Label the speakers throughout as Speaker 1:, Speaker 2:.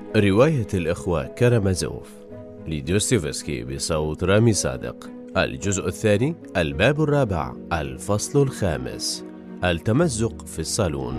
Speaker 1: رواية الإخوة كارامازوف لدوستويفسكي بصوت رامي صادق. الجزء الثاني، الباب الرابع، الفصل الخامس، التمزق في الصالون.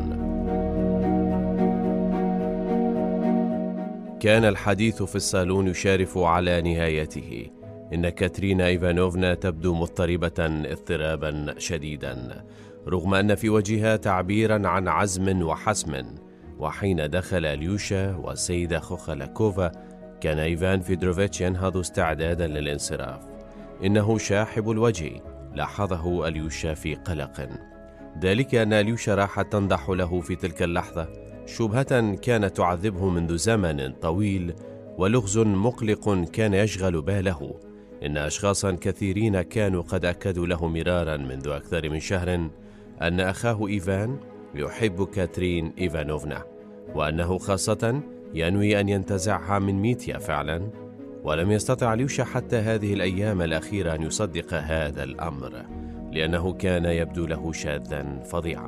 Speaker 1: كان الحديث في الصالون يشارف على نهايته. إن كاترينا إيفانوفنا تبدو مضطربة اضطرابا شديدا، رغم أن في وجهها تعبيرا عن عزم وحسم. وحين دخل أليوشا والسيدة خوخالاكوفا كان إيفان فيدروفيتش ينهض استعدادا للانصراف. إنه شاحب الوجه، لاحظه أليوشا في قلق، ذلك أن أليوشا راحت تنضح له في تلك اللحظة شبهة كانت تعذبه منذ زمن طويل، ولغز مقلق كان يشغل باله. إن أشخاصا كثيرين كانوا قد أكدوا له مرارا منذ أكثر من شهر أن أخاه إيفان يحب كاترين إيفانوفنا، وأنه خاصة ينوي أن ينتزعها من ميتيا فعلا. ولم يستطع أليوشا حتى هذه الأيام الأخيرة أن يصدق هذا الأمر، لأنه كان يبدو له شاذا فظيعا.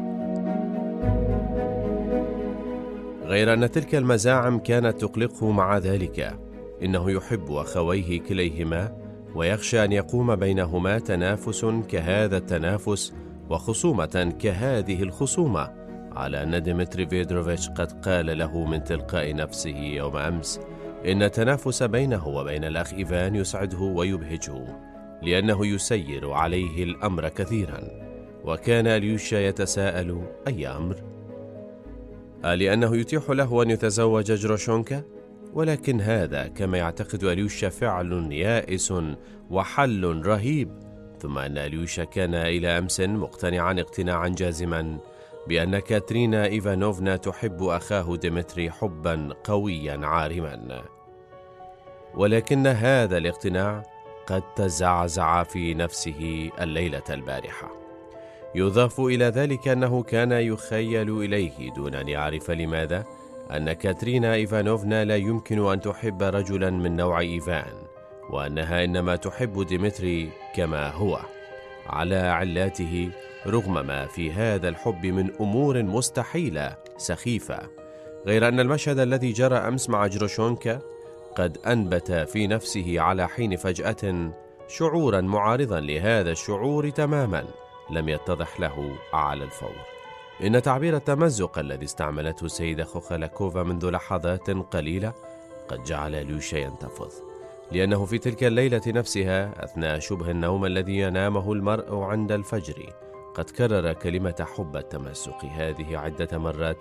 Speaker 1: غير أن تلك المزاعم كانت تقلقه مع ذلك. إنه يحب أخويه كليهما، ويخشى أن يقوم بينهما تنافس كهذا التنافس وخصومة كهذه الخصومة، على أن ديمتري فيدروفيتش قد قال له من تلقاء نفسه يوم أمس إن التنافس بينه وبين الأخ إيفان يسعده ويبهجه، لأنه يسير عليه الأمر كثيرا. وكان أليوشا يتساءل: أي أمر؟ لأنه يتيح له أن يتزوج جروشونكا؟ ولكن هذا كما يعتقد أليوشا فعل يائس وحل رهيب. ثم أن أليوشا كان إلى أمس مقتنعا اقتناعا جازما بأن كاترينا إيفانوفنا تحب أخاه ديمتري حبا قويا عارما، ولكن هذا الاقتناع قد تزعزع في نفسه الليلة البارحة. يضاف إلى ذلك أنه كان يخيل إليه دون أن يعرف لماذا أن كاترينا إيفانوفنا لا يمكن أن تحب رجلا من نوع إيفان، وأنها إنما تحب ديمتري كما هو على علاته، رغم ما في هذا الحب من أمور مستحيلة سخيفة. غير أن المشهد الذي جرى أمس مع جروشونكا قد أنبت في نفسه على حين فجأة شعورا معارضا لهذا الشعور تماما لم يتضح له على الفور. إن تعبير التمزق الذي استعملته السيدة خوخالاكوفا منذ لحظات قليلة قد جعل أليوشا ينتفض، لأنه في تلك الليلة نفسها أثناء شبه النوم الذي ينامه المرء عند الفجر قد كرر كلمة حب التمزق هذه عدة مرات،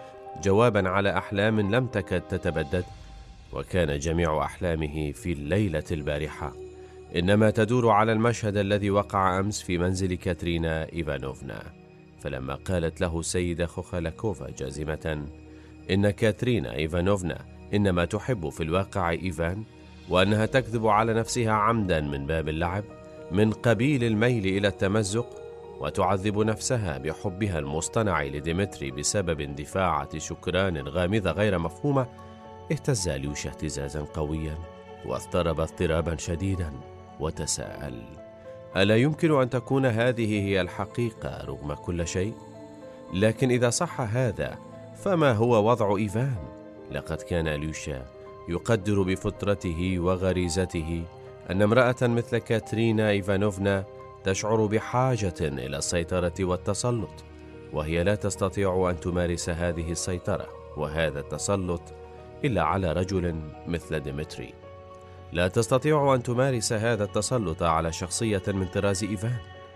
Speaker 1: جوابا على أحلام لم تكد تتبدد. وكان جميع أحلامه في الليلة البارحة إنما تدور على المشهد الذي وقع أمس في منزل كاترينا إيفانوفنا. فلما قالت له السيدة خوخالاكوفا جازمة إن كاترينا إيفانوفنا إنما تحب في الواقع إيفان، وأنها تكذب على نفسها عمدا من باب اللعب من قبيل الميل إلى التمزق، وتعذب نفسها بحبها المصطنع لديمتري بسبب اندفاعة شكران غامضة غير مفهومة، اهتز أليوشا اهتزازا قويا واضطرب اضطرابا شديدا وتساءل: ألا يمكن أن تكون هذه هي الحقيقة رغم كل شيء؟ لكن إذا صح هذا فما هو وضع إيفان؟ لقد كان أليوشا يقدر بفطرته وغريزته أن امرأة مثل كاترينا إيفانوفنا تشعر بحاجة إلى السيطرة والتسلط، وهي لا تستطيع أن تمارس هذه السيطرة وهذا التسلط إلا على رجل مثل ديمتري. لا تستطيع أن تمارس هذا التسلط على شخصية من طراز إيفان،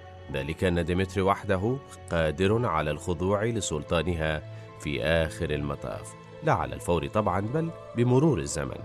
Speaker 1: ذلك أن ديمتري وحده قادر على الخضوع لسلطانها في آخر المطاف، لا على الفور طبعا بل بمرور الزمن،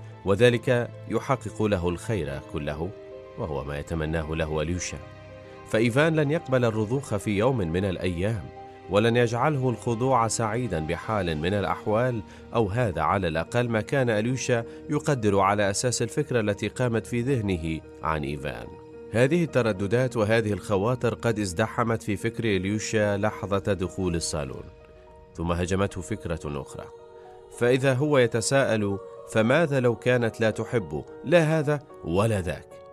Speaker 1: وذلك يحقق له الخير كله، وهو ما يتمناه له أليوشا. فإيفان لن يقبل الرضوخ في يوم من الأيام، ولن يجعله الخضوع سعيدا بحال من الأحوال، أو هذا على الأقل ما كان أليوشا يقدر على أساس الفكرة التي قامت في ذهنه عن إيفان. هذه الترددات وهذه الخواطر قد ازدحمت في فكر أليوشا لحظة دخول الصالون، ثم هجمته فكرة أخرى. فإذا هو يتساءل: فماذا لو كانت لا تحب لا هذا ولا ذاك؟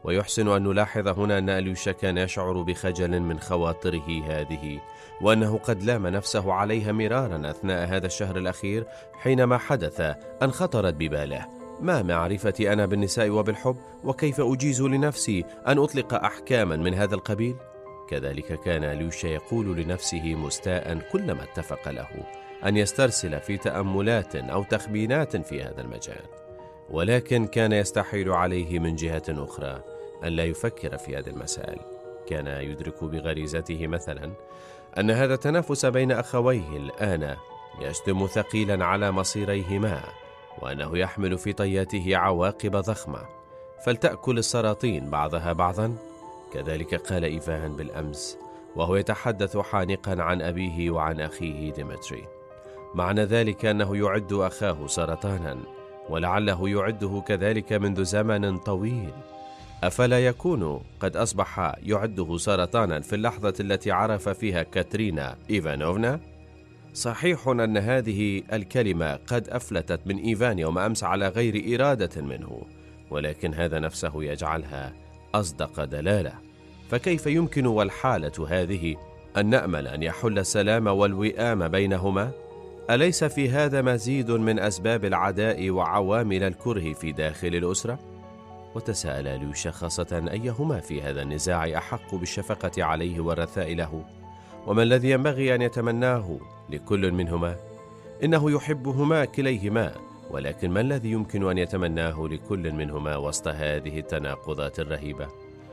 Speaker 1: ويحسن أن نلاحظ هنا أن أليوشا كان يشعر بخجل من خواطره هذه، وأنه قد لام نفسه عليها مرارا أثناء هذا الشهر الأخير حينما حدث أن خطرت بباله: ما معرفتي أنا بالنساء وبالحب، وكيف أجيز لنفسي أن أطلق أحكاما من هذا القبيل؟ كذلك كان أليوشا يقول لنفسه مستاء كلما اتفق له أن يسترسل في تأملات أو تخمينات في هذا المجال، ولكن كان يستحيل عليه من جهة أخرى أن لا يفكر في هذه المسائل. كان يدرك بغريزته مثلا أن هذا التنافس بين أخويه الآن يشتم ثقيلا على مصيريهما، وأنه يحمل في طياته عواقب ضخمة، فلتأكل السلاطين بعضها بعضا. كذلك قال إيفان بالأمس وهو يتحدث حانقا عن أبيه وعن أخيه ديمتري. معنى ذلك أنه يعد أخاه سرطانا، ولعله يعده كذلك منذ زمن طويل. أفلا يكون قد أصبح يعده سرطانا في اللحظة التي عرف فيها كاترينا إيفانوفنا؟ صحيح أن هذه الكلمة قد أفلتت من إيفان يوم أمس على غير إرادة منه، ولكن هذا نفسه يجعلها أصدق دلالة. فكيف يمكن والحالة هذه أن نأمل أن يحل السلام والوئام بينهما؟ أليس في هذا مزيد من أسباب العداء وعوامل الكره في داخل الأسرة؟ وتساءل أليوشا خاصة أيهما في هذا النزاع أحق بالشفقة عليه والرثاء له، وما الذي ينبغي أن يتمناه لكل منهما؟ إنه يحبهما كليهما، ولكن ما الذي يمكن أن يتمناه لكل منهما وسط هذه التناقضات الرهيبة؟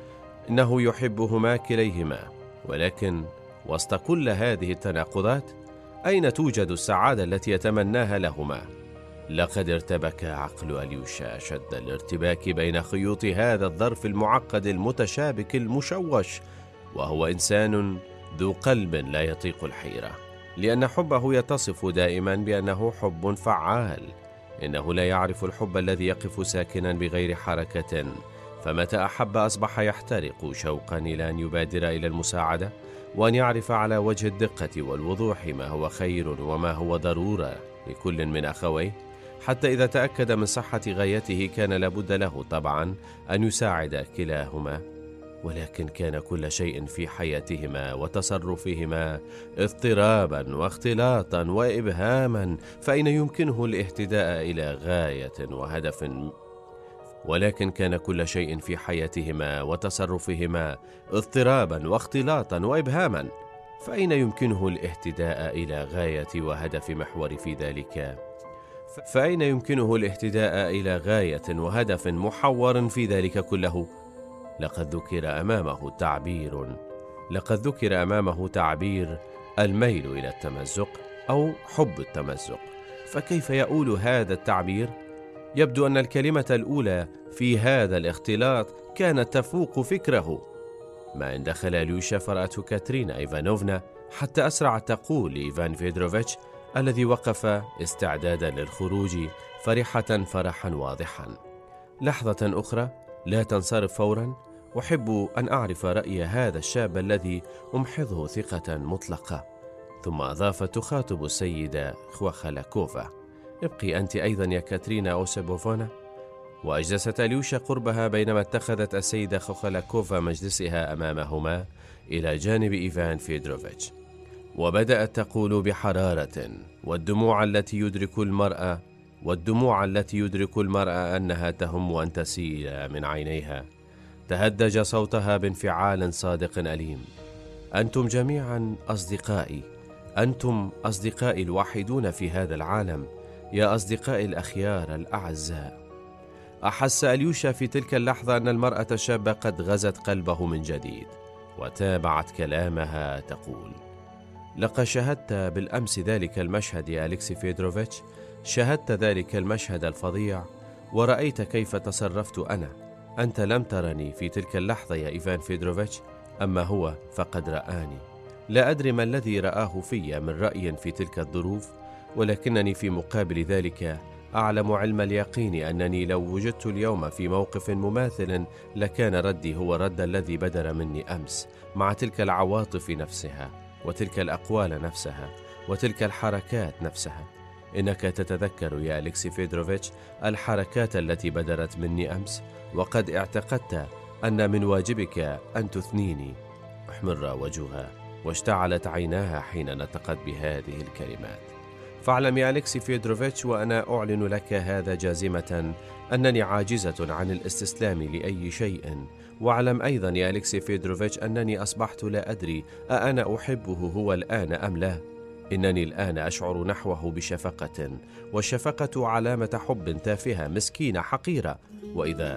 Speaker 1: إنه يحبهما كليهما، ولكن وسط كل هذه التناقضات أين توجد السعادة التي يتمناها لهما؟ لقد ارتبك عقل أليوشا شد الارتباك بين خيوط هذا الظرف المعقد المتشابك المشوش، وهو إنسان ذو قلب لا يطيق الحيرة، لأن حبه يتصف دائما بأنه حب فعال. إنه لا يعرف الحب الذي يقف ساكنا بغير حركة، فمتى أحب أصبح يحترق شوقا إلى أن يبادر إلى المساعدة، وأن يعرف على وجه الدقة والوضوح ما هو خير وما هو ضرورة لكل من أخويه. حتى إذا تأكد من صحة غايته كان لابد له طبعا أن يساعد كلاهما، ولكن كان كل شيء في حياتهما وتصرفهما اضطرابا واختلاطا وإبهاما، فأين يمكنه الاهتداء إلى غاية وهدف؟ ولكن كان كل شيء في حياتهما وتصرفهما اضطرابا واختلاطا وإبهاما، فأين يمكنه الاهتداء إلى غاية وهدف محور في ذلك؟ فأين يمكنه الاهتداء إلى غاية وهدف محور في ذلك كله؟ لقد ذكر أمامه تعبير الميل إلى التمزق أو حب التمزق، فكيف يؤول هذا التعبير؟ يبدو أن الكلمة الأولى في هذا الاختلاط كانت تفوق فكره. ما إن دخل أليوشا فرأته كاترينا إيفانوفنا حتى أسرعت تقول لإيفان فيدروفيتش الذي وقف استعدادا للخروج فرحة فرحا واضحا: لحظة أخرى، لا تنصرف فورا، أحب أن أعرف رأي هذا الشاب الذي أمحضه ثقة مطلقة. ثم أضافت تخاطب السيدة خوخالاكوفا: ابقي أنت أيضا يا كاترينا أوسيبوفونا. وأجلست أليوشا قربها بينما اتخذت السيدة خوخالاكوفا مجلسها أمامهما إلى جانب إيفان فيدروفيتش، وبدأت تقول بحرارة: والدموع التي يدرك المرأة أنها تهم أن تسيل من عينيها. تهدج صوتها بانفعال صادق أليم: أنتم جميعا أصدقائي، أنتم أصدقائي الوحيدون في هذا العالم، يا أصدقائي الأخيار الأعزاء. أحس أليوشا في تلك اللحظة أن المرأة الشابة قد غزت قلبه من جديد، وتابعت كلامها تقول: لقد شاهدت بالأمس ذلك المشهد يا أليكسي فيدروفيتش، شاهدت ذلك المشهد الفظيع، ورأيت كيف تصرفت أنا. أنت لم ترني في تلك اللحظة يا إيفان فيدروفيتش، أما هو فقد رآني. لا أدري ما الذي رآه في من رأي في تلك الظروف، ولكنني في مقابل ذلك أعلم علم اليقين أنني لو وجدت اليوم في موقف مماثل لكان ردي هو رد الذي بدر مني أمس، مع تلك العواطف نفسها وتلك الأقوال نفسها وتلك الحركات نفسها. إنك تتذكر يا أليكسي فيدروفيتش الحركات التي بدرت مني أمس، وقد اعتقدت أن من واجبك أن تثنيني. احمر وجهها واشتعلت عيناها حين نطقت بهذه الكلمات. فاعلم يا أليكسي فيدروفيتش، وأنا أعلن لك هذا جازمة، أنني عاجزة عن الاستسلام لأي شيء. واعلم أيضا يا أليكسي فيدروفيتش أنني أصبحت لا أدري أأنا أحبه هو الآن أم لا. إنني الآن أشعر نحوه بشفقة، والشفقة علامة حب تافهة مسكينة حقيرة. وإذا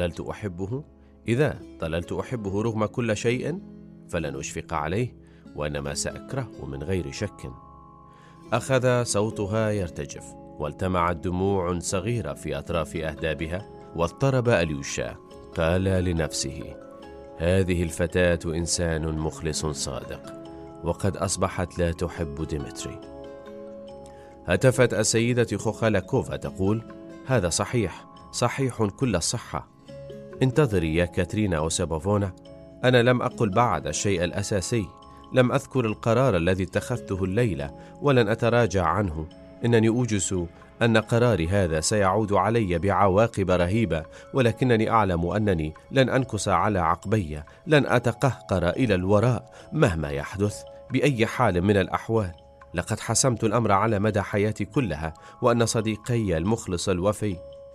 Speaker 1: ظللت أحبه رغم كل شيء فلن أشفق عليه، وإنما سأكرهه من غير شك. أخذ صوتها يرتجف، والتمعت دموع صغيرة في أطراف أهدابها، واضطرب أليوشا. قال لنفسه: هذه الفتاة إنسان مخلص صادق، وقد أصبحت لا تحب ديمتري. هتفت السيدة خوخالاكوفا تقول: هذا صحيح كل الصحة. انتظري يا كاترينا أوسابوفونا، أنا لم أقل بعد الشيء الأساسي. لم أذكر القرار الذي اتخذته الليلة، ولن أتراجع عنه. إنني أوجس أن قراري هذا سيعود علي بعواقب رهيبة، ولكنني أعلم أنني لن أنكس على عقبي، لن أتقهقر إلى الوراء مهما يحدث بأي حال من الأحوال. لقد حسمت الأمر على مدى حياتي كلها، وأن صديقي المخلص الوفي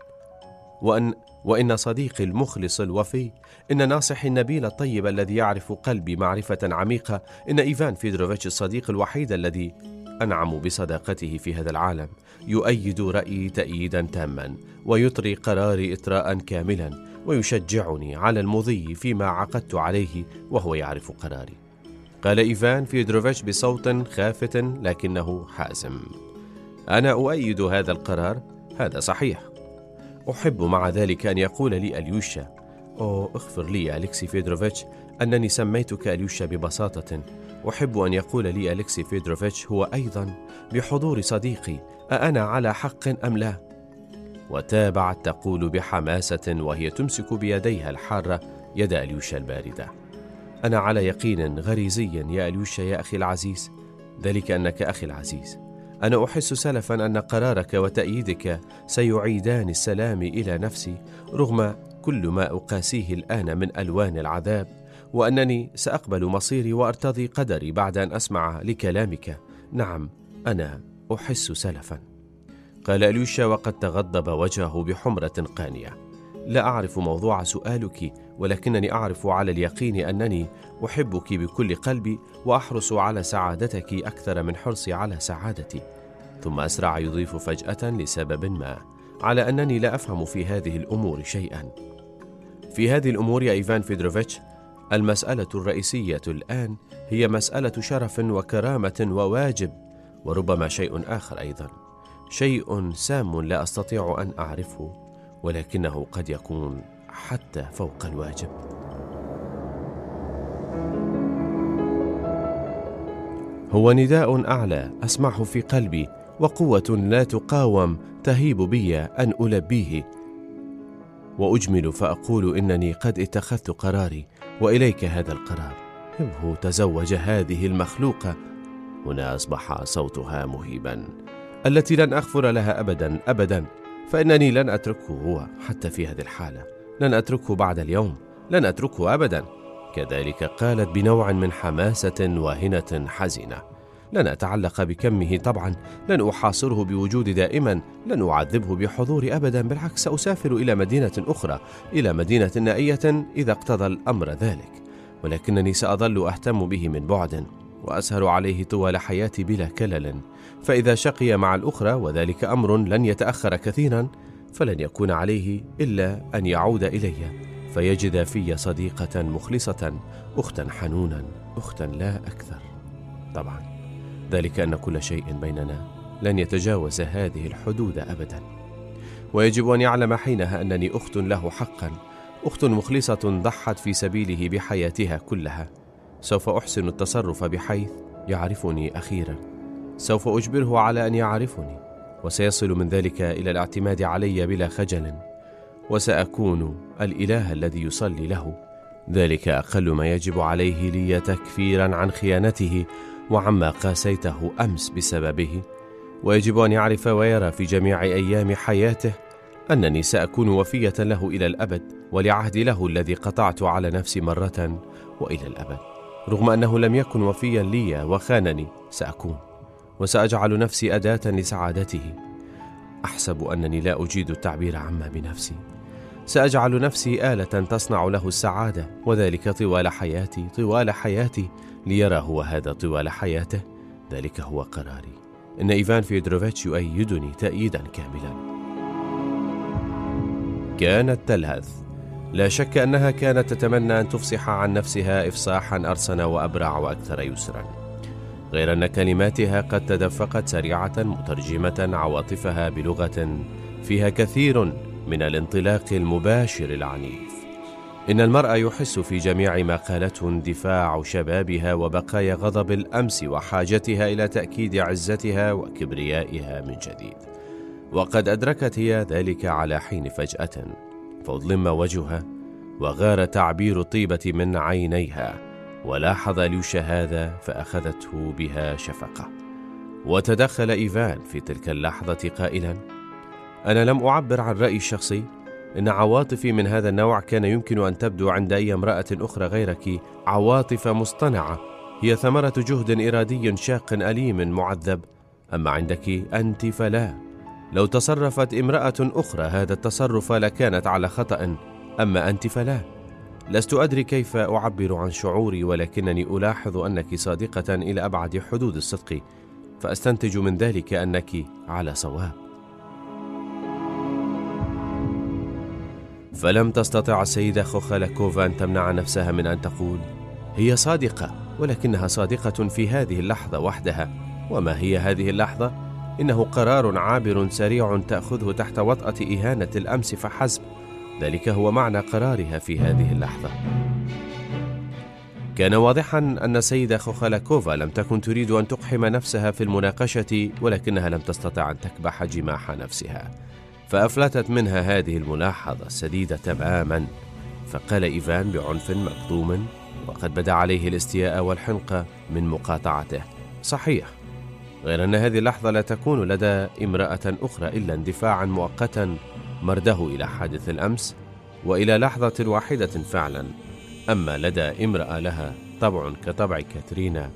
Speaker 1: وإن صديقي المخلص الوفي، إن ناصحي النبيل الطيب الذي يعرف قلبي معرفة عميقة، إن إيفان فيدروفيتش الصديق الوحيد الذي أنعم بصداقته في هذا العالم، يؤيد رأيي تأييدا تاما، ويطري قراري إطراء كاملا، ويشجعني على المضي فيما عقدت عليه، وهو يعرف قراري. قال إيفان فيدروفيتش بصوت خافت لكنه حازم: أنا أؤيد هذا القرار، هذا صحيح. أحب مع ذلك أن يقول لي أليوشا: اغفر لي يا أليكسي فيدروفيتش أنني سميتك أليوشا ببساطة. أحب أن يقول لي أليكسي فيدروفيتش هو أيضا بحضور صديقي: أأنا على حق أم لا؟ وتابعت تقول بحماسة وهي تمسك بيديها الحارة يد أليوشا الباردة: أنا على يقين غريزي يا أليوشا يا أخي العزيز، ذلك أنك أخي العزيز. أنا أحس سلفا أن قرارك وتأييدك سيعيدان السلام إلى نفسي رغم كل ما أقاسيه الآن من ألوان العذاب، وأنني سأقبل مصيري وأرتضي قدري بعد أن أسمع لكلامك. نعم، أنا أحس سلفا. قال أليوشا وقد تغضب وجهه بحمرة قانية: لا أعرف موضوع سؤالك، ولكنني أعرف على اليقين أنني أحبك بكل قلبي، وأحرص على سعادتك أكثر من حرصي على سعادتي. ثم أسرع يضيف فجأة لسبب ما: على أنني لا أفهم في هذه الأمور شيئا. في هذه الأمور يا إيفان فيدروفيتش، المسألة الرئيسية الآن هي مسألة شرف وكرامة وواجب، وربما شيء آخر أيضا، شيء سام لا أستطيع أن أعرفه، ولكنه قد يكون حتى فوق الواجب. هو نداء أعلى أسمعه في قلبي، وقوة لا تقاوم تهيب بي أن ألبيه، وأجمل فأقول إنني قد اتخذت قراري، وإليك هذا القرار. هو تزوج هذه المخلوقة. هنا أصبح صوتها مهيبا: التي لن أغفر لها أبدا أبدا، فإنني لن أتركه هو حتى في هذه الحالة، لن أتركه بعد اليوم، لن أتركه أبدا. كذلك قالت بنوع من حماسة واهنة حزينة: لن أتعلق بكمه طبعا، لن أحاصره بوجودي دائما، لن أعذبه بحضوري أبدا، بالعكس سأسافر إلى مدينة أخرى، إلى مدينة نائية إذا اقتضى الأمر ذلك، ولكنني سأظل أهتم به من بعد، وأسهر عليه طوال حياتي بلا كلل. فإذا شقي مع الأخرى، وذلك أمر لن يتأخر كثيرا، فلن يكون عليه إلا أن يعود إلي فيجد في صديقة مخلصة، أختا حنونا، أختا لا أكثر. طبعا ذلك أن كل شيء بيننا لن يتجاوز هذه الحدود أبدا، ويجب أن يعلم حينها أنني أخت له حقا، أخت مخلصة ضحت في سبيله بحياتها كلها. سوف أحسن التصرف بحيث يعرفني أخيرا، سوف أجبره على أن يعرفني، وسيصل من ذلك إلى الاعتماد علي بلا خجل، وسأكون الإله الذي يصلي له. ذلك أقل ما يجب عليه لي تكفيرا عن خيانته وعما قاسيته أمس بسببه. ويجب أن يعرف ويرى في جميع أيام حياته أنني سأكون وفية له إلى الأبد، ولعهدي له الذي قطعت على نفسي مرة وإلى الأبد. رغم أنه لم يكن وفيا لي وخانني، سأكون، وسأجعل نفسي أداة لسعادته. أحسب أنني لا أجيد التعبير عما بنفسي. سأجعل نفسي آلة تصنع له السعادة، وذلك طوال حياتي ليرى هو هذا طوال حياته. ذلك هو قراري. إن إيفان فيودروفيتش يؤيدني تأييدا كاملا. كانت تلهث. لا شك أنها كانت تتمنى أن تفصح عن نفسها إفصاحا أرسن وأبرع وأكثر يسرا، غير أن كلماتها قد تدفقت سريعة مترجمة عواطفها بلغة فيها كثير من الانطلاق المباشر العنيف. إن المرأة يحس في جميع ما قالته اندفاع شبابها وبقايا غضب الأمس وحاجتها إلى تأكيد عزتها وكبريائها من جديد. وقد أدركت هي ذلك على حين فجأة، فأظلم وجهها وغار تعبير الطيبة من عينيها، ولاحظ ليوشا هذا فأخذته بها شفقة. وتدخل إيفان في تلك اللحظة قائلا: أنا لم أعبر عن رأيي الشخصي. إن عواطفي من هذا النوع كان يمكن أن تبدو عند أي امرأة أخرى غيرك عواطف مصطنعة، هي ثمرة جهد إرادي شاق أليم معذب. أما عندك أنت فلا. لو تصرفت امرأة أخرى هذا التصرف لكانت على خطأ، أما أنت فلا. لست أدري كيف أعبر عن شعوري، ولكنني ألاحظ أنك صادقة إلى أبعد حدود الصدق، فأستنتج من ذلك أنك على صواب. فلم تستطع السيدة خوخالاكوفا أن تمنع نفسها من أن تقول: هي صادقة، ولكنها صادقة في هذه اللحظة وحدها. وما هي هذه اللحظة؟ إنه قرار عابر سريع تأخذه تحت وطأة إهانة الأمس فحسب. ذلك هو معنى قرارها في هذه اللحظة. كان واضحا أن السيدة خوخالاكوفا لم تكن تريد أن تقحم نفسها في المناقشة، ولكنها لم تستطع أن تكبح جماح نفسها، فأفلتت منها هذه الملاحظة السديدة تماما. فقال إيفان بعنف مكظوم، وقد بدا عليه الاستياء والحنقة من مقاطعته: صحيح، غير أن هذه اللحظة لا تكون لدى امرأة أخرى إلا اندفاعا مؤقتا مرده إلى حادث الأمس وإلى لحظة واحدة فعلا. أما لدى امرأة لها طبع كطبع كاترينا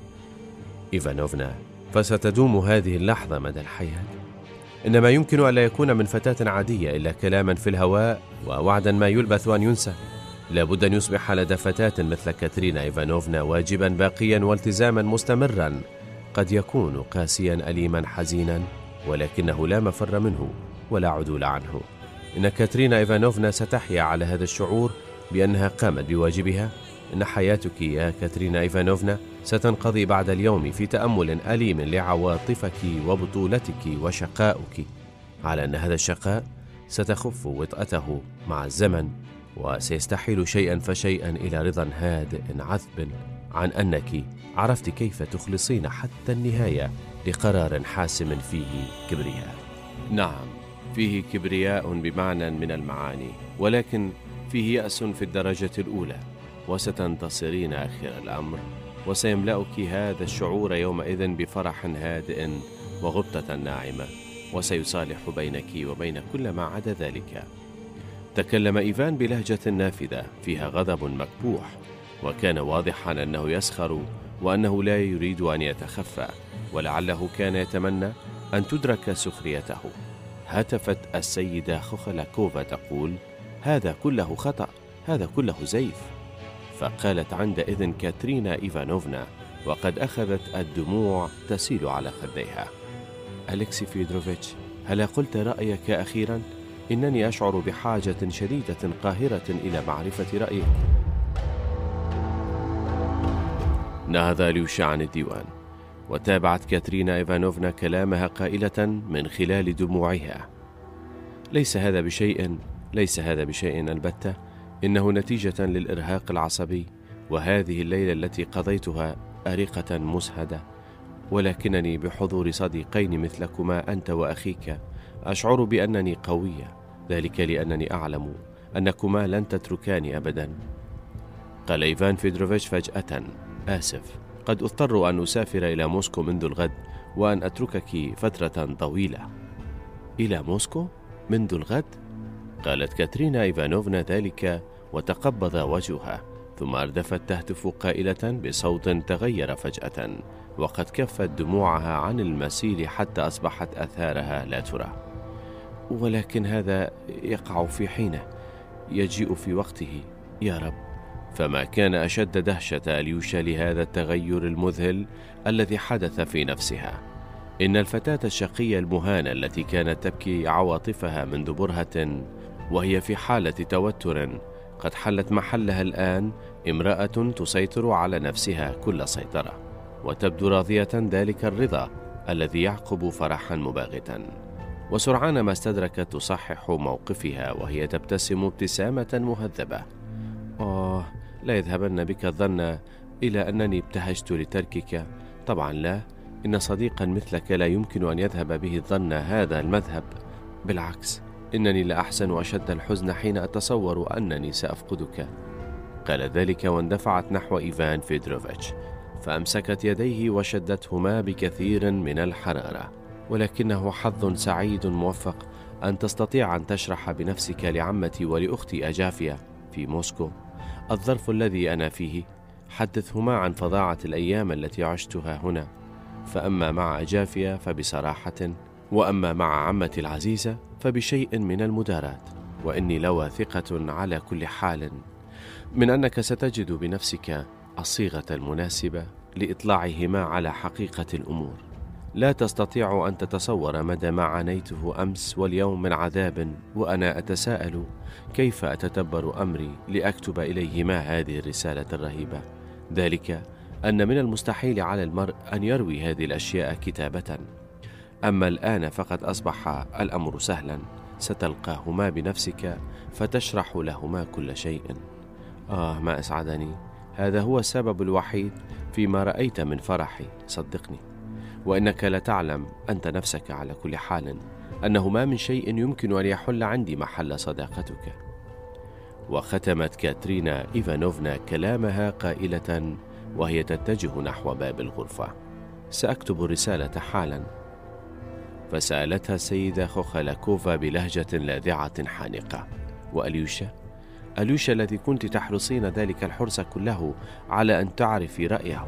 Speaker 1: إيفانوفنا فستدوم هذه اللحظة مدى الحياة. إنما يمكن ألا يكون من فتاة عادية إلا كلاما في الهواء ووعدا ما يلبث أن ينسى. لابد أن يصبح لدى فتاة مثل كاترينا إيفانوفنا واجبا باقيا والتزاما مستمرا، قد يكون قاسيا أليما حزينا، ولكنه لا مفر منه ولا عدول عنه. إن كاترينا إيفانوفنا ستحيا على هذا الشعور بأنها قامت بواجبها. إن حياتك يا كاترينا إيفانوفنا ستنقضي بعد اليوم في تأمل أليم لعواطفك وبطولتك وشقاؤك، على أن هذا الشقاء ستخف وطأته مع الزمن، وسيستحيل شيئا فشيئا إلى رضا هادئ عذب عن أنك عرفت كيف تخلصين حتى النهاية لقرار حاسم فيه كبرياء. نعم، فيه كبرياء بمعنى من المعاني، ولكن فيه يأس في الدرجة الأولى، وستنتصرين آخر الأمر، وسيملأك هذا الشعور يومئذ بفرح هادئ وغبطة ناعمة، وسيصالح بينك وبين كل ما عدا ذلك. تكلم إيفان بلهجة نافذة فيها غضب مكبوح، وكان واضحا أنه يسخر وأنه لا يريد أن يتخفى، ولعله كان يتمنى أن تدرك سخريته. هتفت السيدة خوخالاكوفا تقول: هذا كله خطأ، هذا كله زيف. فقالت عندئذ كاترينا إيفانوفنا وقد أخذت الدموع تسيل على خديها: أليكسي فيودروفيتش، هل قلت رأيك أخيرا؟ إنني أشعر بحاجة شديدة قاهرة إلى معرفة رأيك. نهض ليوشا عن الديوان، وتابعت كاترينا إيفانوفنا كلامها قائلة من خلال دموعها: ليس هذا بشيء البتة، إنه نتيجة للإرهاق العصبي، وهذه الليلة التي قضيتها أرقة مسهدة، ولكنني بحضور صديقين مثلكما أنت وأخيك أشعر بأنني قوية، ذلك لأنني أعلم أنكما لن تتركاني أبدا. قال إيفان فيودروفيتش فجأة: آسف، قد أضطر أن أسافر إلى موسكو منذ الغد وأن أتركك فترة طويلة. إلى موسكو منذ الغد؟ قالت كاترينا إيفانوفنا ذلك وتقبض وجهها، ثم أردفت تهتف قائلة بصوت تغير فجأة، وقد كفت دموعها عن المسيل حتى أصبحت أثارها لا ترى. ولكن هذا يقع في حينه، يجيء في وقته يا رب. فما كان أشد دهشة أليوشا لهذا التغير المذهل الذي حدث في نفسها. إن الفتاة الشقية المهانة التي كانت تبكي عواطفها منذ برهة وهي في حالة توتر قد حلت محلها الآن امرأة تسيطر على نفسها كل سيطرة، وتبدو راضية ذلك الرضا الذي يعقب فرحا مباغتا. وسرعان ما استدركت تصحح موقفها وهي تبتسم ابتسامة مهذبة. لا يذهبن بك الظن إلى أنني ابتهجت لتركك، طبعا لا، إن صديقا مثلك لا يمكن أن يذهب به الظن هذا المذهب، بالعكس إنني لأحزن أشد الحزن حين أتصور أنني سأفقدك. قال ذلك واندفعت نحو إيفان فيدروفيتش، فأمسكت يديه وشدتهما بكثير من الحرارة. ولكنه حظ سعيد موفق أن تستطيع أن تشرح بنفسك لعمتي ولأختي أجافيا في موسكو الظرف الذي أنا فيه. حدثهما عن فظاعة الأيام التي عشتها هنا، فأما مع أجافيا فبصراحة، وأما مع عمتي العزيزة فبشيء من المداراة. وإني لواثقة على كل حال من أنك ستجد بنفسك الصيغة المناسبة لإطلاعهما على حقيقة الأمور. لا تستطيع أن تتصور مدى ما عانيته أمس واليوم من عذاب، وأنا أتساءل كيف أتدبر أمري لأكتب إليهما هذه الرسالة الرهيبة. ذلك أن من المستحيل على المرء أن يروي هذه الأشياء كتابة. أما الآن فقد أصبح الأمر سهلا، ستلقاهما بنفسك فتشرح لهما كل شيء. ما أسعدني، هذا هو السبب الوحيد فيما رأيت من فرحي، صدقني. وإنك لا تعلم أنت نفسك على كل حال أنه ما من شيء يمكن أن يحل عندي محل صداقتك. وختمت كاترينا إيفانوفنا كلامها قائلة وهي تتجه نحو باب الغرفة: سأكتب الرسالة حالا. فسألتها السيدة خوخالاكوفا بلهجة لاذعة حانقة: وأليوشا؟ أليوشا الذي كنت تحرصين ذلك الحرص كله على أن تعرفي رأيه؟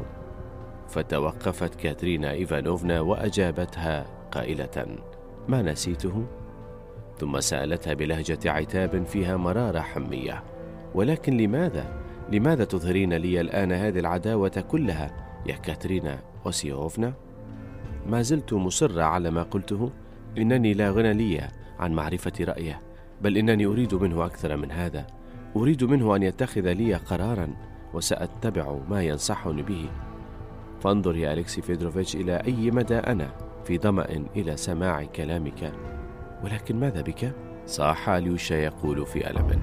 Speaker 1: فتوقفت كاترينا إيفانوفنا وأجابتها قائلة: ما نسيته؟ ثم سألتها بلهجة عتاب فيها مرارة حمية: ولكن لماذا تظهرين لي الآن هذه العداوة كلها يا كاترينا أوسيوفنا؟ ما زلت مصرة على ما قلته، إنني لا غنى لي عن معرفة رأيه، بل إنني أريد منه أكثر من هذا. أريد منه أن يتخذ لي قرارا، وسأتبع ما ينصحني به. فانظر يا أليكسي فيدروفيتش إلى أي مدى أنا في ظمأ إلى سماع كلامك. ولكن ماذا بك؟ صاح أليوشا يقول في ألم.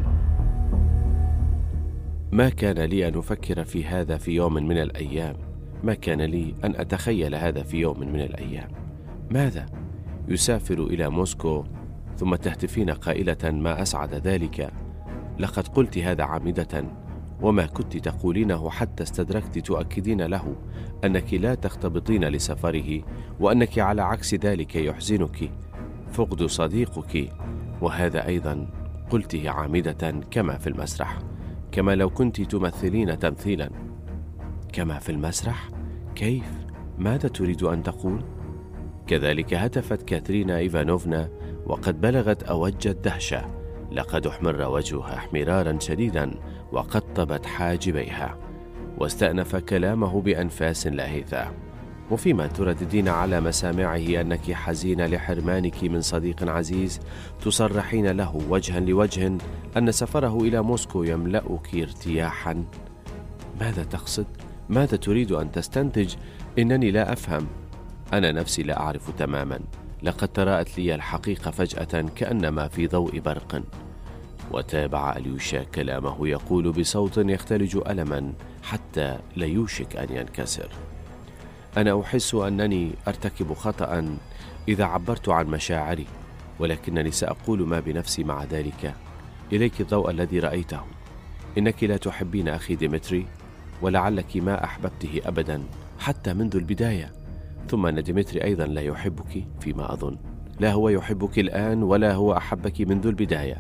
Speaker 1: ما كان لي أن أفكر في هذا في يوم من الأيام، ما كان لي أن أتخيل هذا في يوم من الأيام. ماذا؟ يسافر إلى موسكو ثم تهتفين قائلة: ما أسعد ذلك، لقد قلت هذا عامدة، وما كنت تقولينه حتى استدركت تؤكدين له أنك لا تختبطين لسفره، وأنك على عكس ذلك يحزنك فقد صديقك. وهذا أيضا قلته عامدة كما في المسرح، كما لو كنت تمثلين تمثيلا. كما في المسرح؟ كيف؟ ماذا تريد أن تقول؟ كذلك هتفت كاترينا إيفانوفنا وقد بلغت أوج الدهشة. لقد احمر وجهها احمرارا شديدا وقطبت حاجبيها، واستأنف كلامه بأنفاس لاهثة: وفيما ترددين على مسامعه أنك حزينة لحرمانك من صديق عزيز، تصرحين له وجها لوجه أن سفره إلى موسكو يملأك ارتياحا. ماذا تقصد؟ ماذا تريد أن تستنتج؟ إنني لا أفهم، أنا نفسي لا أعرف تماما. لقد تراءت لي الحقيقة فجأة كأنما في ضوء برق. وتابع أليوشا كلامه يقول بصوت يختلج ألما حتى لا يوشك أن ينكسر: أنا أحس أنني أرتكب خطأ إذا عبرت عن مشاعري، ولكنني سأقول ما بنفسي مع ذلك. إليك الضوء الذي رأيته. إنك لا تحبين أخي ديمتري، ولعلك ما أحببته أبدا حتى منذ البداية. ثم أن ديمتري أيضا لا يحبك فيما أظن. لا هو يحبك الآن ولا هو أحبك منذ البداية،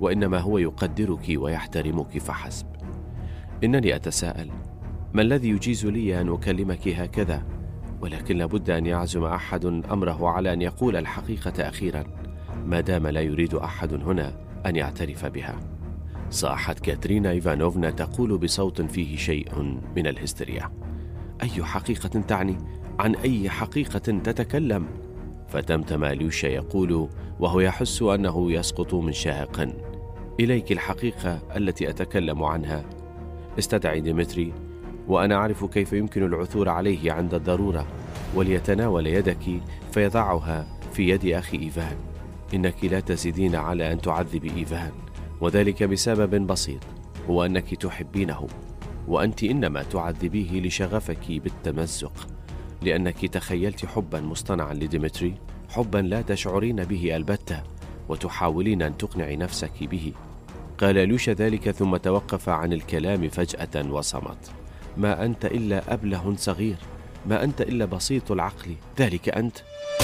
Speaker 1: وإنما هو يقدرك ويحترمك فحسب. إنني أتساءل: ما الذي يجيز لي أن أكلمك هكذا؟ ولكن لابد أن يعزم أحد أمره على أن يقول الحقيقة أخيرا، ما دام لا يريد أحد هنا أن يعترف بها. صاحت كاترينا إيفانوفنا تقول بصوت فيه شيء من الهستيريا: أي حقيقة تعني؟ عن أي حقيقة تتكلم؟ فتمتم أليوشا يقول وهو يحس أنه يسقط من شاهق: إليك الحقيقة التي أتكلم عنها. استدعي ديمتري وأنا أعرف كيف يمكن العثور عليه عند الضرورة، وليتناول يدك فيضعها في يد أخي إيفان. إنك لا تزيدين على أن تعذبي إيفان، وذلك بسبب بسيط، هو أنك تحبينه، وأنت إنما تعذبيه لشغفك بالتمزق، لأنك تخيلت حبا مصطنعا لديمتري، حبا لا تشعرين به البتة، وتحاولين أن تقنعي نفسك به. قال أليوشا ذلك ثم توقف عن الكلام فجأة وصمت. ما أنت إلا أبله صغير، ما أنت إلا بسيط العقل، ذلك أنت.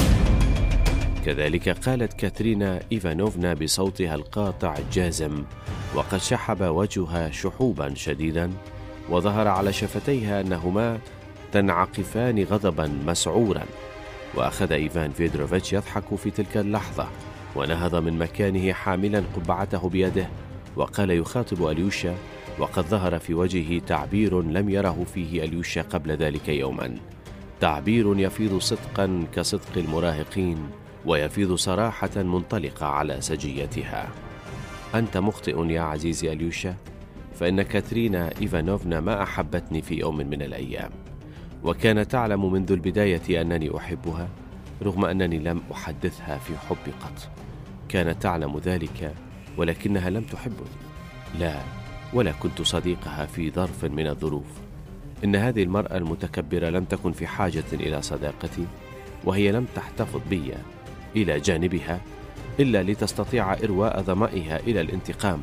Speaker 1: كذلك قالت كاترينا إيفانوفنا بصوتها القاطع الجازم، وقد شحب وجهها شحوبا شديدا، وظهر على شفتيها أنهما تنعقفان غضبا مسعورا. وأخذ إيفان فيدروفيتش يضحك في تلك اللحظة، ونهض من مكانه حاملا قبعته بيده، وقال يخاطب أليوشا، وقد ظهر في وجهه تعبير لم يره فيه أليوشا قبل ذلك يوما، تعبير يفيض صدقا كصدق المراهقين، ويفيض صراحة منطلقة على سجيتها. أنت مخطئ يا عزيزي أليوشا، فإن كاترينا إيفانوفنا ما أحبتني في يوم من الأيام، وكانت تعلم منذ البداية أنني أحبها، رغم أنني لم أحدثها في حبي قط. كانت تعلم ذلك، ولكنها لم تحبني، لا، ولا كنت صديقها في ظرف من الظروف. إن هذه المرأة المتكبرة لم تكن في حاجة إلى صداقتي، وهي لم تحتفظ بي إلى جانبها إلا لتستطيع إرواء ظمئها إلى الانتقام،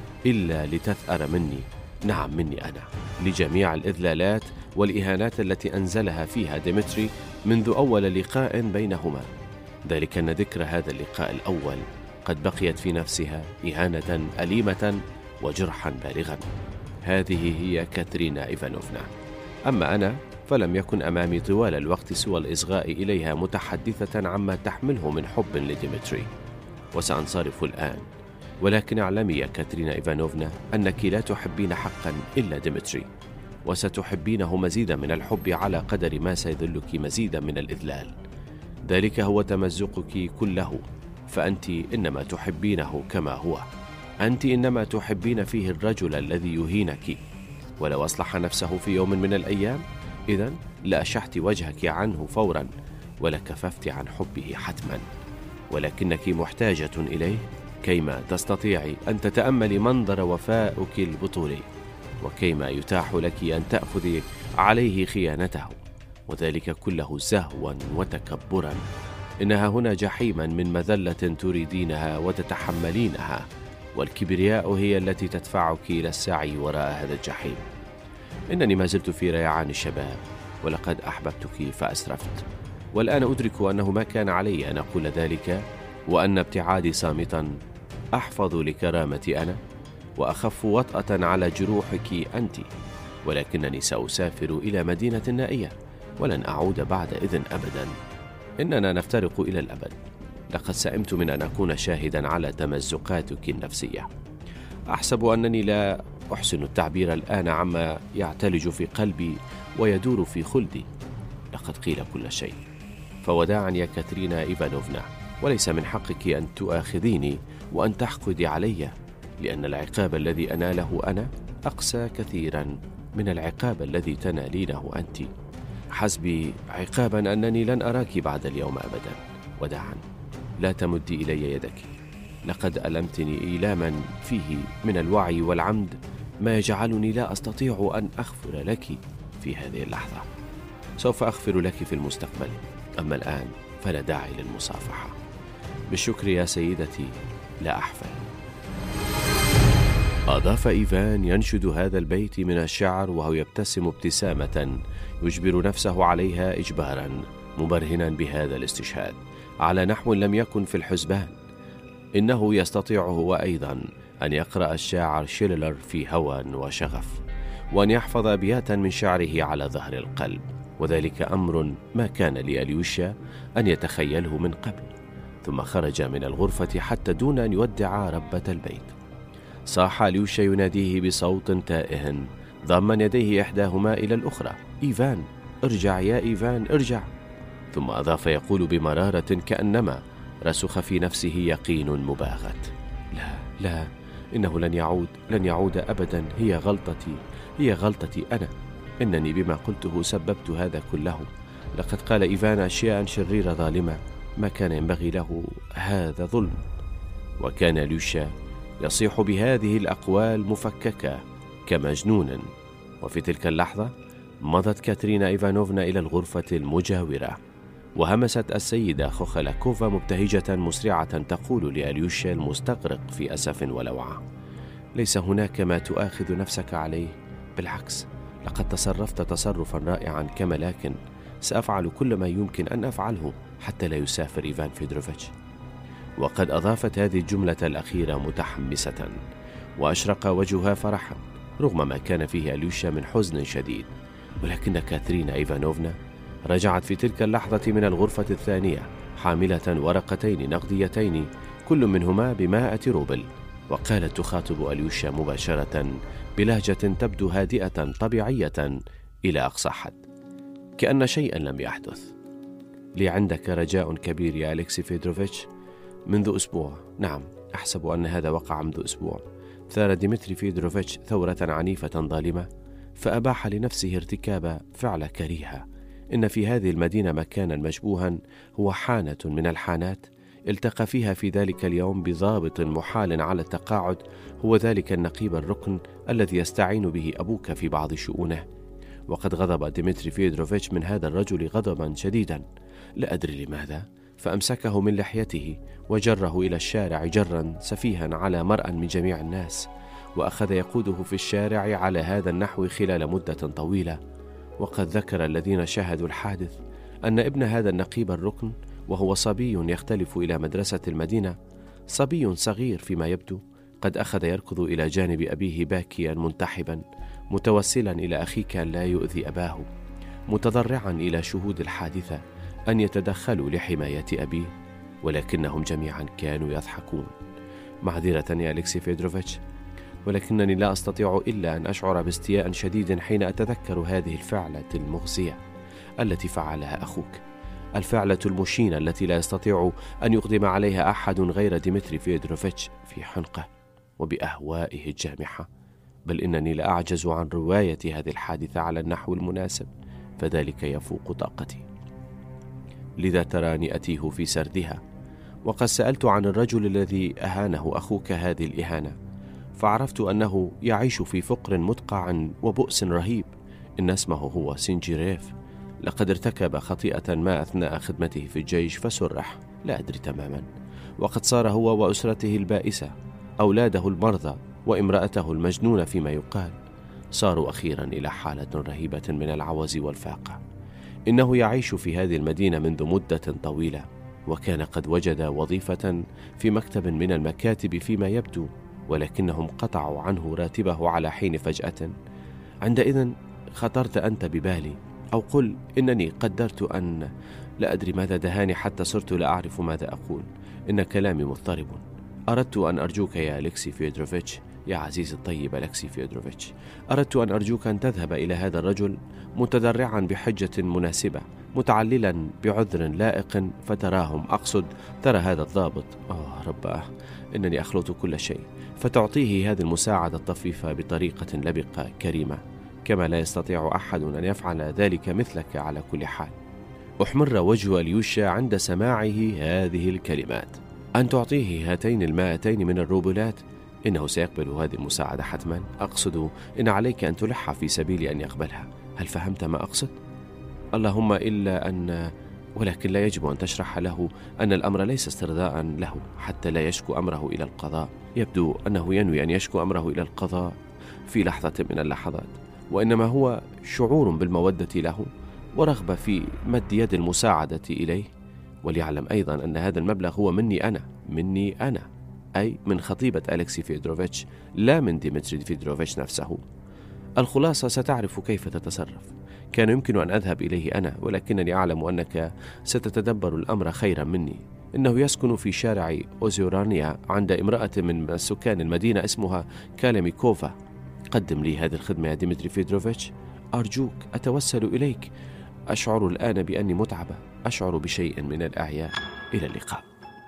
Speaker 1: إلا لتثأر مني، نعم مني أنا، لجميع الإذلالات والإهانات التي أنزلها فيها ديمتري منذ أول لقاء بينهما. ذلك أن ذكر هذا اللقاء الأول قد بقيت في نفسها إهانة أليمة وجرحا بالغا. هذه هي كاترينا إيفانوفنا. أما أنا فلم يكن أمامي طوال الوقت سوى الإصغاء إليها متحدثة عما تحمله من حب لديمتري. وسأنصرف الآن، ولكن اعلمي يا كاترينا إيفانوفنا أنك لا تحبين حقا إلا ديمتري، وستحبينه مزيدا من الحب على قدر ما سيذلك مزيدا من الإذلال. ذلك هو تمزقك كله، فأنت إنما تحبينه كما هو، أنت إنما تحبين فيه الرجل الذي يهينك. ولو أصلح نفسه في يوم من الأيام إذن لأشحت وجهك عنه فورا، ولكففت عن حبه حتما، ولكنك محتاجة إليه كيما تستطيعي أن تتأملي منظر وفائك البطولي، وكيما يتاح لك أن تأخذي عليه خيانته، وذلك كله زهوا وتكبرا. إنها هنا جحيما من مذلة تريدينها وتتحملينها، والكبرياء هي التي تدفعك إلى السعي وراء هذا الجحيم. إنني ما زلت في ريعان الشباب، ولقد أحببتك فأسرفت، والآن أدرك أنه ما كان علي أن أقول ذلك، وأن ابتعادي صامتا أحفظ لكرامتي أنا، وأخف وطأة على جروحك أنت. ولكنني سأسافر إلى مدينة نائية، ولن أعود بعد إذن أبدا. إننا نفترق إلى الأبد. لقد سئمت من أن أكون شاهدا على تمزقاتك النفسية. أحسب أنني لا أحسن التعبير الآن عما يعتلج في قلبي ويدور في خلدي. لقد قيل كل شيء، فوداعا يا كاترينا إيفانوفنا، وليس من حقك أن تؤاخذيني وأن تحقدي علي، لأن العقاب الذي أناله أنا أقسى كثيرا من العقاب الذي تنالينه أنت. حسبي عقابا أنني لن أراك بعد اليوم أبدا. وداعا، لا تمدي إلي يدك، لقد ألمتني إيلاما فيه من الوعي والعمد ما يجعلني لا أستطيع أن أغفر لك في هذه اللحظة. سوف أغفر لك في المستقبل، أما الآن فلا داعي للمصافحة. بالشكر يا سيدتي، لا أحفل. أضاف إيفان ينشد هذا البيت من الشعر وهو يبتسم ابتسامة يجبر نفسه عليها إجبارا، مبرهنا بهذا الاستشهاد على نحو لم يكن في الحسبان. إنه يستطيع هو أيضا أن يقرأ الشاعر شيلر في هوى وشغف، وأن يحفظ أبياتا من شعره على ظهر القلب، وذلك أمر ما كان لأليوشا أن يتخيله من قبل. ثم خرج من الغرفة حتى دون أن يودع ربة البيت. صاح أليوشا يناديه بصوت تائه ضاما يديه إحداهما إلى الأخرى: إيفان، ارجع يا إيفان، ارجع. ثم أضاف يقول بمرارة كأنما رسخ في نفسه يقين مباغت: لا لا، إنه لن يعود أبدا، هي غلطتي أنا، إنني بما قلته سببت هذا كله. لقد قال إيفان أشياء شريرة ظالمة، ما كان ينبغي له، هذا ظلم. وكان أليوشا يصيح بهذه الأقوال مفككة كمجنون. وفي تلك اللحظة مضت كاترينا إيفانوفنا إلى الغرفة المجاورة، وهمست السيدة خوخلاكوفا مبتهجة مسرعة تقول لأليوشا المستغرق في أسف ولوعة: ليس هناك ما تؤاخذ نفسك عليه، بالعكس، لقد تصرفت تصرفا رائعا كملاك، سأفعل كل ما يمكن أن أفعله حتى لا يسافر إيفان فيدروفيتش. وقد أضافت هذه الجملة الأخيرة متحمسة، وأشرق وجهها فرحا رغم ما كان فيه أليوشا من حزن شديد. ولكن كاترينا إيفانوفنا رجعت في تلك اللحظة من الغرفة الثانية حاملة ورقتين نقديتين كل منهما ب100 روبل، وقالت تخاطب أليوشا مباشرة بلهجة تبدو هادئة طبيعية إلى أقصى حد، كأن شيئا لم يحدث: لي عندك رجاء كبير يا أليكسي فيدروفيتش. منذ أسبوع، نعم، أحسب أن هذا وقع منذ أسبوع، ثار ديمتري فيدروفيتش ثورة عنيفة ظالمة، فأباح لنفسه ارتكاب فعل كريهة. إن في هذه المدينة مكانا مشبوها، هو حانة من الحانات التقى فيها في ذلك اليوم بضابط محال على التقاعد، هو ذلك النقيب الركن الذي يستعين به أبوك في بعض شؤونه. وقد غضب ديمتري فيدروفيتش من هذا الرجل غضبا شديدا، لا أدري لماذا، فأمسكه من لحيته وجره إلى الشارع جرا سفيها على مرأى من جميع الناس، وأخذ يقوده في الشارع على هذا النحو خلال مدة طويلة. وقد ذكر الذين شاهدوا الحادث أن ابن هذا النقيب الركن، وهو صبي يختلف إلى مدرسة المدينة، صبي صغير فيما يبدو، قد أخذ يركض إلى جانب أبيه باكيا منتحبا، متوسلا إلى أخيك أن لا يؤذي أباه، متضرعا إلى شهود الحادثة أن يتدخلوا لحماية أبيه، ولكنهم جميعا كانوا يضحكون. معذرة يا أليكسي فيدروفيتش، ولكنني لا أستطيع إلا أن أشعر باستياء شديد حين أتذكر هذه الفعلة المخزية التي فعلها أخوك، الفعلة المشينة التي لا يستطيع أن يقدم عليها أحد غير ديمتري فيدروفيتش في حنقه وبأهوائه الجامحة. بل إنني لا أعجز عن رواية هذه الحادثة على النحو المناسب، فذلك يفوق طاقتي، لذا تراني أتيه في سردها. وقد سألت عن الرجل الذي أهانه أخوك هذه الإهانة، فعرفت أنه يعيش في فقر مدقع وبؤس رهيب، إن اسمه هو سينجيريف. لقد ارتكب خطيئة ما أثناء خدمته في الجيش فسرح، لا أدري تماما. وقد صار هو وأسرته البائسة، أولاده المرضى وامرأته المجنونة فيما يقال، صاروا أخيرا إلى حالة رهيبة من العوز والفاقة. إنه يعيش في هذه المدينة منذ مدة طويلة، وكان قد وجد وظيفة في مكتب من المكاتب فيما يبدو، ولكنهم قطعوا عنه راتبه على حين فجأة. عندئذ خطرت أنت ببالي، أو قل إنني قدرت أن لا أدري ماذا دهاني حتى صرت لا أعرف ماذا أقول. إن كلامي مضطرب. أردت أن أرجوك يا أليكسي فيدروفيتش، يا عزيزي الطيب أليكسي فيدروفيتش، أردت أن أرجوك أن تذهب إلى هذا الرجل متضرعا بحجة مناسبة، متعللا بعذر لائق، فتراهم، أقصد ترى هذا الضابط، رباه إنني أخلط كل شيء، فتعطيه هذه المساعدة الطفيفة بطريقة لبقة كريمة، كما لا يستطيع أحد أن يفعل ذلك مثلك على كل حال. أحمر وجه أليوشا عند سماعه هذه الكلمات. أن تعطيه هاتين 200 من الروبلات، إنه سيقبل هذه المساعدة حتما، أقصد إن عليك أن تلح في سبيل أن يقبلها. هل فهمت ما أقصد؟ اللهم إلا أن، ولكن لا يجب أن تشرح له أن الأمر ليس استرضاء له حتى لا يشكو أمره إلى القضاء. يبدو أنه ينوي أن يشكو أمره إلى القضاء في لحظة من اللحظات، وإنما هو شعور بالمودة له ورغبة في مد يد المساعدة إليه. وليعلم أيضا أن هذا المبلغ هو مني أنا. أي من خطيبة أليكسي فيدروفيتش لا من ديمتري فيدروفيتش نفسه. الخلاصة ستعرف كيف تتصرف. كان يمكن أن أذهب إليه أنا، ولكنني أعلم أنك ستتدبر الأمر خيرا مني. إنه يسكن في شارع أوزيورانيا عند امرأة من سكان المدينة اسمها كاليميكوفا. قدم لي هذه الخدمة يا ديمتري فيدروفيتش، أرجوك، أتوسل إليك. أشعر الآن بأني متعبة، أشعر بشيء من الإعياء. إلى اللقاء.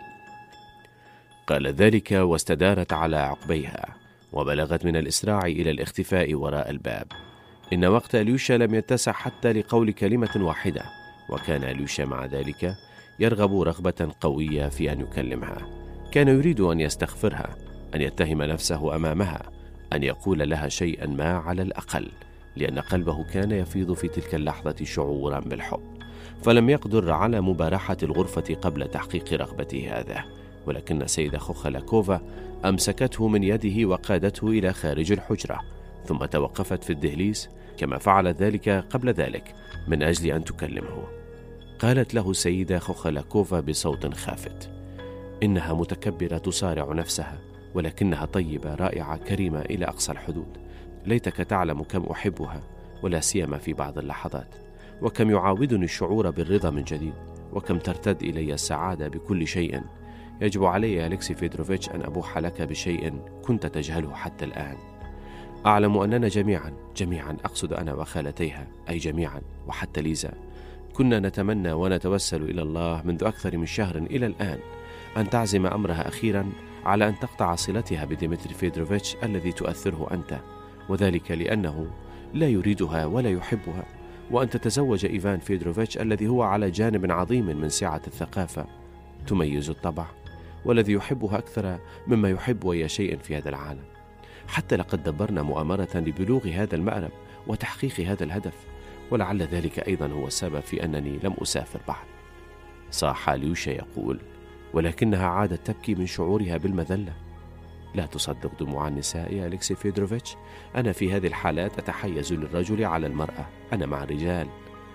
Speaker 1: قال ذلك واستدارت على عقبيها وبلغت من الإسراع إلى الاختفاء وراء الباب. إن وقت أليوشا لم يتسع حتى لقول كلمة واحدة، وكان أليوشا مع ذلك يرغب رغبة قوية في أن يكلمها. كان يريد أن يستغفرها، أن يتهم نفسه أمامها، أن يقول لها شيئا ما على الأقل، لأن قلبه كان يفيض في تلك اللحظة شعورا بالحب، فلم يقدر على مبارحة الغرفة قبل تحقيق رغبته هذا. ولكن السيدة خوخلاكوفا أمسكته من يده وقادته إلى خارج الحجرة، ثم توقفت في الدهليز كما فعلت ذلك قبل ذلك من أجل أن تكلمه. قالت له السيدة خوخلاكوفا بصوت خافت: إنها متكبرة تصارع نفسها، ولكنها طيبة رائعة كريمة إلى أقصى الحدود. ليتك تعلم كم أحبها، ولا سيما في بعض اللحظات، وكم يعاودني الشعور بالرضا من جديد، وكم ترتد إلي السعادة بكل شيء. يجب علي يا أليكسي فيدروفيتش أن أبوح لك بشيء كنت تجهله حتى الآن. أعلم أننا جميعا أقصد أنا وخالتيها، أي جميعا وحتى ليزا، كنا نتمنى ونتوسل إلى الله منذ أكثر من شهر إلى الآن أن تعزم أمرها أخيرا على أن تقطع صلتها بديمتري فيدروفيتش الذي تؤثره أنت، وذلك لأنه لا يريدها ولا يحبها، وأن تتزوج إيفان فيدروفيتش الذي هو على جانب عظيم من سعة الثقافة تميز الطبع، والذي يحبها أكثر مما يحب أي شيء في هذا العالم. حتى لقد دبرنا مؤامرة لبلوغ هذا المأرب وتحقيق هذا الهدف، ولعل ذلك أيضا هو السبب في أنني لم أسافر بعد. صاح أليوشا يقول، ولكنها عادت تبكي من شعورها بالمذلة. لا تصدق دموع النساء يا أليكسي فيدروفيتش، أنا في هذه الحالات أتحيز للرجل على المرأة، أنا مع الرجال.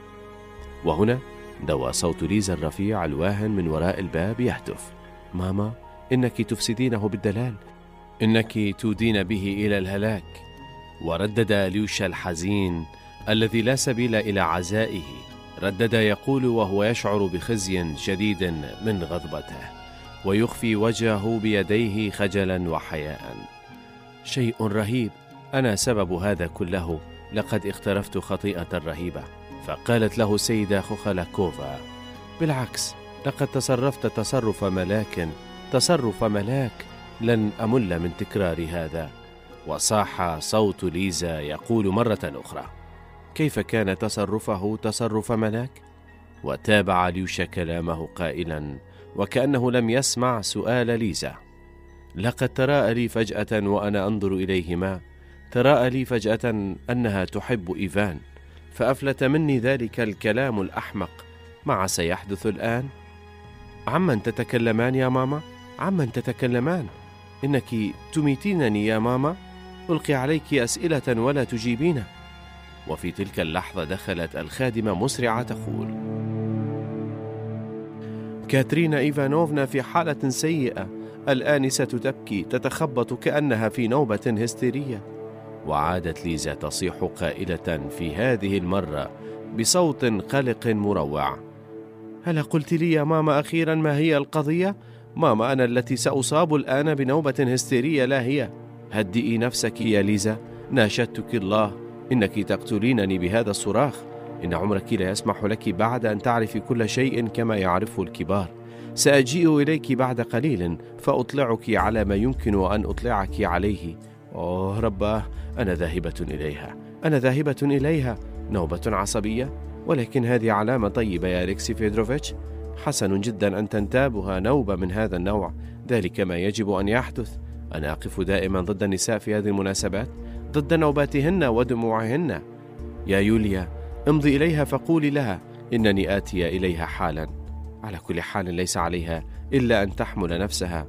Speaker 1: وهنا دوى صوت ليزا الرفيع الواهن من وراء الباب يهتف: ماما، إنك تفسدينه بالدلال، إنك تودين به إلى الهلاك. وردد أليوشا الحزين الذي لا سبيل إلى عزائه، ردد يقول وهو يشعر بخزي شديد من غضبته، ويخفي وجهه بيديه خجلا وحياء. شيء رهيب، أنا سبب هذا كله، لقد اقترفت خطيئة رهيبة. فقالت له السيدة خوخلاكوفا: بالعكس، لقد تصرفت تصرف ملاك، لن أمل من تكرار هذا. وصاح صوت ليزا يقول مرة أخرى: كيف كان تصرفه تصرف ملاك؟ وتابع أليوشا كلامه قائلا وكأنه لم يسمع سؤال ليزا: لقد تراءى لي فجأة وأنا أنظر إليهما، تراءى لي فجأة أنها تحب إيفان، فأفلت مني ذلك الكلام الأحمق. ما سيحدث الآن؟ عمن تتكلمان يا ماما؟ عمن تتكلمان؟ إنك تميتينني يا ماما، ألقي عليك أسئلة ولا تجيبين. وفي تلك اللحظة دخلت الخادمة مسرعة تقول: كاترينا إيفانوفنا في حالة سيئة، الآنسة تبكي تتخبط كأنها في نوبة هستيرية. وعادت ليزا تصيح قائلة في هذه المرة بصوت قلق مروع: هل قلت لي يا ماما أخيرا ما هي القضية؟ ماما، أنا التي سأصاب الآن بنوبة هستيرية لا هي. هدئي نفسك يا ليزا، ناشدتك الله، إنك تقتلينني بهذا الصراخ. إن عمرك لا يسمح لك بعد أن تعرفي كل شيء كما يعرفه الكبار. سأجيء إليك بعد قليل فأطلعك على ما يمكن أن أطلعك عليه. أوه رباه، أنا ذاهبة إليها. نوبة عصبية؟ ولكن هذه علامة طيبة يا أليكسي فيدروفيتش. حسن جدا أن تنتابها نوبة من هذا النوع، ذلك ما يجب أن يحدث. أنا أقف دائما ضد النساء في هذه المناسبات، ضد نوباتهن ودموعهن. يا يوليا، امضي إليها فقولي لها إنني آتي إليها حالا. على كل حال ليس عليها إلا أن تحمل نفسها،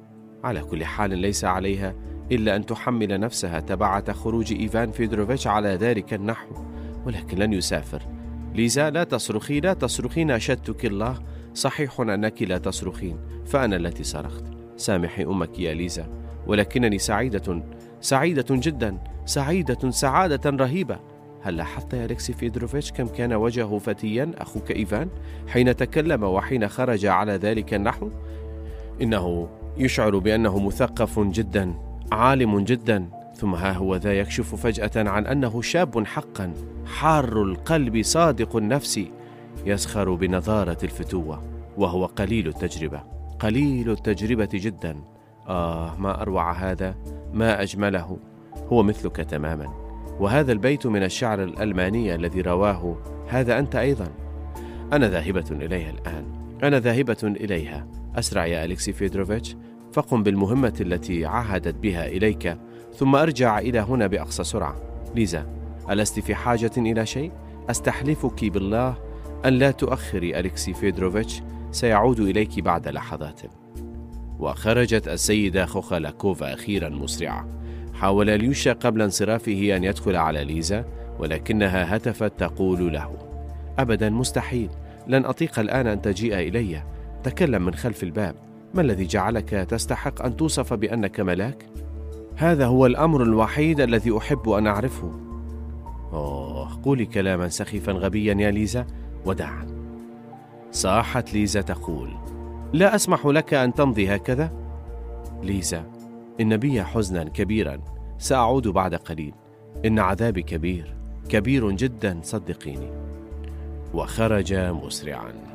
Speaker 1: إلا أن تحمل نفسها تبعة خروج إيفان فيدروفيتش على ذلك النحو، ولكن لن يسافر. ليزا، لا تصرخي، ناشدتك الله. صحيح أنك لا تصرخين، فأنا التي صرخت. سامحي أمك يا ليزا، ولكنني سعيدة جدا، سعيدة سعادة رهيبة. هل لاحظت يا أليكسي فيدروفيتش كم كان وجهه فتيا أخوك إيفان حين تكلم وحين خرج على ذلك النحو؟ إنه يشعر بأنه مثقف جدا، عالم جدا، ثم ها هو ذا يكشف فجأة عن أنه شاب حقا، حار القلب، صادق النفس، يسخر بنظارة الفتوة، وهو قليل التجربة جدا. ما أروع هذا، ما أجمله، هو مثلك تماما. وهذا البيت من الشعر الألماني الذي رواه هذا أنت أيضا. أنا ذاهبة إليها الآن، أنا ذاهبة إليها. أسرع يا أليكسي فيدروفيتش، فقم بالمهمة التي عهدت بها إليك، ثم أرجع إلى هنا بأقصى سرعة. ليزا، ألست في حاجة إلى شيء؟ أستحلفك بالله أن لا تؤخري أليكسي فيدروفيتش، سيعود إليك بعد لحظات. وخرجت السيدة خوخالاكوفا أخيرا مسرعة. حاول اليوشا قبل انصرافه أن يدخل على ليزا، ولكنها هتفت تقول له: أبدا، مستحيل، لن أطيق الآن أن تجيء إلي. تكلم من خلف الباب. ما الذي جعلك تستحق أن توصف بأنك ملاك؟ هذا هو الأمر الوحيد الذي أحب أن أعرفه. قولي كلاما سخيفا غبيا يا ليزا، وداعا. صاحت ليزا تقول: لا أسمح لك أن تمضي هكذا. ليزا، إن بي حزنا كبيرا، سأعود بعد قليل. إن عذابي كبير جدا، صدقيني. وخرج مسرعا.